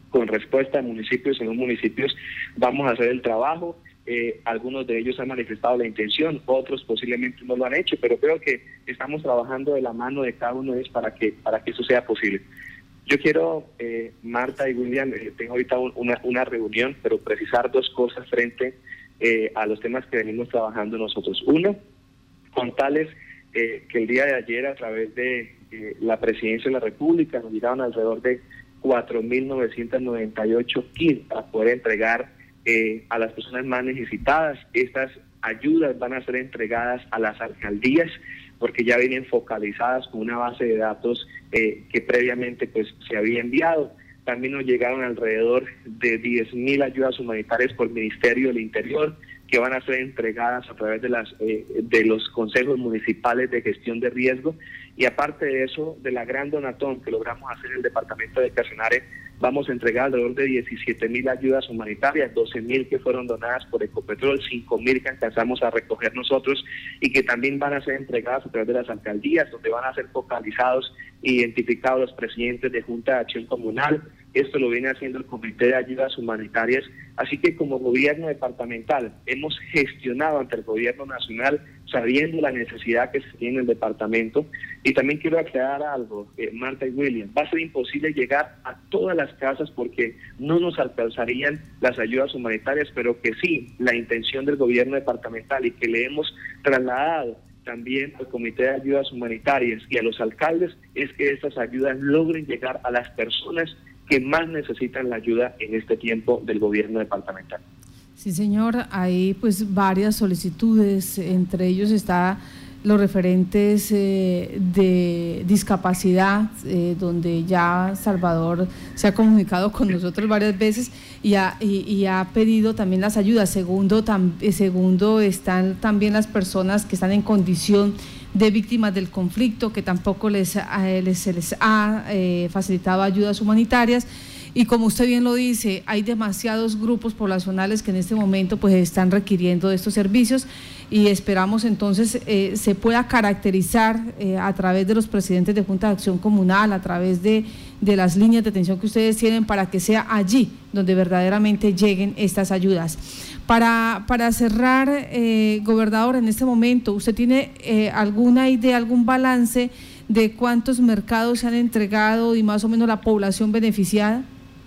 B: con respuesta de municipios. En los municipios vamos a hacer el trabajo. Eh, algunos de ellos han manifestado la intención, otros posiblemente no lo han hecho, pero creo que estamos trabajando de la mano de cada uno de ellos para que, para que eso sea posible. Yo quiero, eh, Marta y William, eh, tengo ahorita una, una reunión, pero precisar dos cosas frente eh, a los temas que venimos trabajando nosotros. Uno, contarles eh, que el día de ayer, a través de eh, la Presidencia de la República, nos llegaron alrededor de cuatro mil novecientos noventa y ocho kits para poder entregar Eh, a las personas más necesitadas. Estas ayudas van a ser entregadas a las alcaldías porque ya vienen focalizadas con una base de datos eh, que previamente pues se había enviado. También nos llegaron alrededor de diez mil ayudas humanitarias por Ministerio del Interior que van a ser entregadas a través de las eh, de los consejos municipales de gestión de riesgo. Y aparte de eso, de la gran donatón que logramos hacer en el departamento de Casanare, vamos a entregar alrededor de diecisiete mil ayudas humanitarias, doce mil que fueron donadas por Ecopetrol, cinco mil que alcanzamos a recoger nosotros y que también van a ser entregadas a través de las alcaldías, donde van a ser focalizados e identificados los presidentes de Junta de Acción Comunal. Esto lo viene haciendo el Comité de Ayudas Humanitarias. Así que como gobierno departamental hemos gestionado ante el gobierno nacional sabiendo la necesidad que se tiene en el departamento. Y también quiero aclarar algo, eh, Marta y William, va a ser imposible llegar a todas las casas porque no nos alcanzarían las ayudas humanitarias, pero que sí, la intención del gobierno departamental y que le hemos trasladado también al Comité de Ayudas Humanitarias y a los alcaldes es que estas ayudas logren llegar a las personas que más necesitan la ayuda en este tiempo del gobierno departamental.
C: Sí, señor, hay pues varias solicitudes, entre ellos está los referentes eh, de discapacidad, eh, donde ya Salvador se ha comunicado con nosotros varias veces y ha, y, y ha pedido también las ayudas. Segundo, tam, eh, segundo, están también las personas que están en condición de víctimas del conflicto, que tampoco les, eh, les se les ha eh, facilitado ayudas humanitarias. Y como usted bien lo dice, hay demasiados grupos poblacionales que en este momento pues están requiriendo de estos servicios y esperamos entonces eh, se pueda caracterizar eh, a través de los presidentes de Junta de Acción Comunal, a través de, de las líneas de atención que ustedes tienen para que sea allí donde verdaderamente lleguen estas ayudas. Para, para cerrar, eh, gobernador, en este momento, ¿usted tiene eh, alguna idea, algún balance de cuántos mercados se han entregado y más o menos la población beneficiada?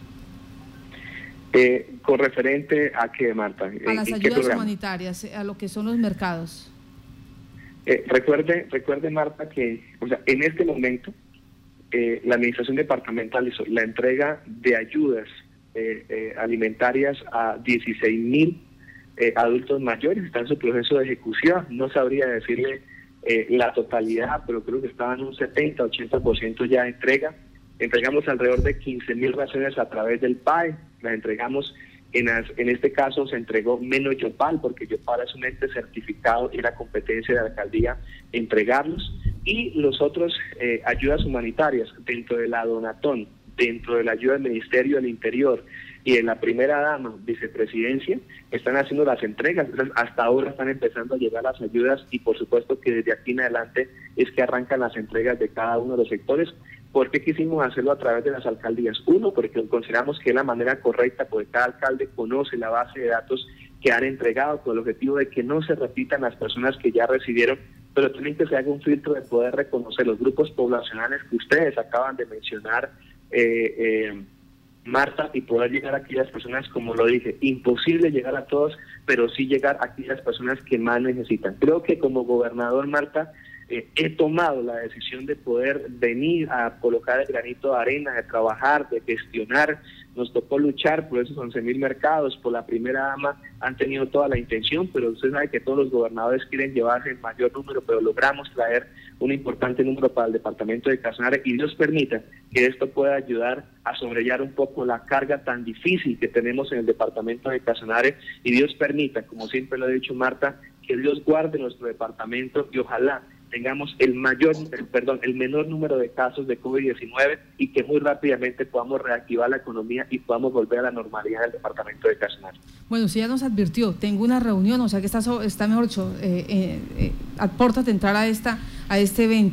B: Eh, con referente a qué, Marta,
C: a las ayudas humanitarias, a lo que son los mercados.
B: Eh, recuerde, recuerde Marta, que o sea, en este momento eh, la administración departamental hizo la entrega de ayudas eh, eh, alimentarias a dieciséis mil eh, adultos mayores. Está en su proceso de ejecución. No sabría decirle eh, la totalidad, pero creo que estaban un setenta, ochenta por ciento ya de entrega. Entregamos alrededor de quince mil raciones a través del P A E, las entregamos, en, as, en este caso se entregó menos Yopal, porque Yopal es un ente certificado y la competencia de la alcaldía entregarlos, y los otros eh, ayudas humanitarias dentro de la Donatón, dentro de la ayuda del Ministerio del Interior y de la primera dama, vicepresidencia, están haciendo las entregas. Hasta ahora están empezando a llegar las ayudas y por supuesto que desde aquí en adelante es que arrancan las entregas de cada uno de los sectores. ¿Por qué quisimos hacerlo a través de las alcaldías? Uno, porque consideramos que es la manera correcta, porque cada alcalde conoce la base de datos que han entregado con el objetivo de que no se repitan las personas que ya recibieron, pero también que se haga un filtro de poder reconocer los grupos poblacionales que ustedes acaban de mencionar, eh, eh, Marta, y poder llegar a aquellas personas, como lo dije, imposible llegar a todos, pero sí llegar a aquellas personas que más necesitan. Creo que como gobernador, Marta, Eh, he tomado la decisión de poder venir a colocar el granito de arena, de trabajar, de gestionar. Nos tocó luchar por esos once mil mercados, por la primera dama han tenido toda la intención, pero usted sabe que todos los gobernadores quieren llevarse el mayor número, pero logramos traer un importante número para el departamento de Casanare y Dios permita que esto pueda ayudar a sobrellevar un poco la carga tan difícil que tenemos en el departamento de Casanare y Dios permita, como siempre lo he dicho, Marta, que Dios guarde nuestro departamento y ojalá tengamos el mayor, perdón, el menor número de casos de COVID diecinueve y que muy rápidamente podamos reactivar la economía y podamos volver a la normalidad del departamento de Casanare.
C: Bueno, si ya nos advirtió, tengo una reunión, o sea que está, está mejor dicho, eh, eh, eh, a puertas de entrar a, esta, a este evento.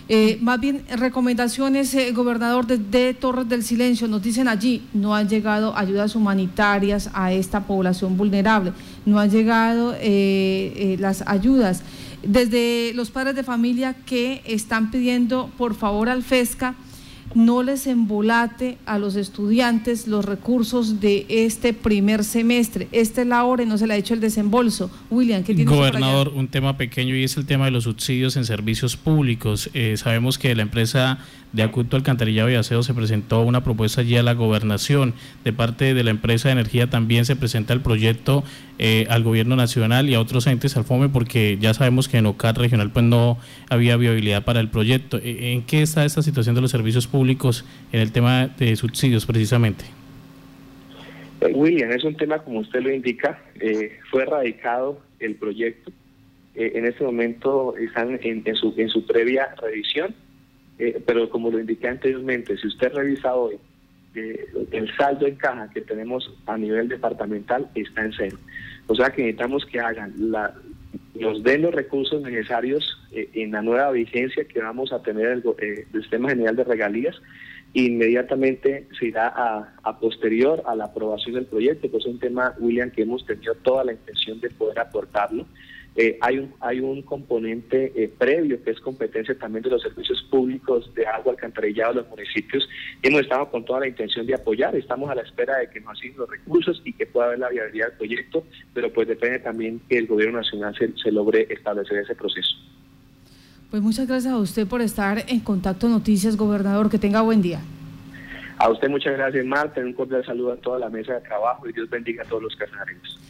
C: Eh, más bien, recomendaciones, eh, gobernador, desde Torres del Silencio, nos dicen allí, no han llegado ayudas humanitarias a esta población vulnerable, no han llegado eh, eh, las ayudas. Desde los padres de familia que están pidiendo, por favor, al FESCA, no les embolate a los estudiantes los recursos de este primer semestre. Esta es la hora y no se le ha hecho el desembolso. William, ¿qué tiene usted para allá?
A: Gobernador, un tema pequeño y es el tema de los subsidios en servicios públicos. Eh, sabemos que la empresa de Acueducto, Alcantarillado y Aseo se presentó una propuesta allí a la gobernación. De parte de la empresa de energía también se presenta el proyecto eh, al gobierno nacional y a otros entes al FOME, porque ya sabemos que en O C A T regional pues no había viabilidad para el proyecto. ¿En qué está esta situación de los servicios públicos en el tema de subsidios precisamente?
B: William, es un tema, como usted lo indica, eh, fue radicado el proyecto. Eh, en este momento están en, en, su, en su previa revisión. Eh, pero como lo indiqué anteriormente, si usted revisa hoy, eh, el saldo en caja que tenemos a nivel departamental está en cero. O sea que necesitamos que hagan, la, nos den los recursos necesarios eh, en la nueva vigencia que vamos a tener el, eh, el Sistema General de Regalías. Inmediatamente se irá a, a posterior a la aprobación del proyecto, que es un tema, William, que hemos tenido toda la intención de poder aportarlo. Eh, hay un hay un componente eh, previo que es competencia también de los servicios públicos de agua, alcantarillado de los municipios. Hemos estado con toda la intención de apoyar, estamos a la espera de que nos asignen los recursos y que pueda haber la viabilidad del proyecto, pero pues depende también que el gobierno nacional se, se logre establecer ese proceso.
C: Pues muchas gracias a usted por estar en Contacto Noticias, gobernador, que tenga buen día.
B: A usted muchas gracias, Marta, un cordial saludo a toda la mesa de trabajo y Dios bendiga a todos los casanareños.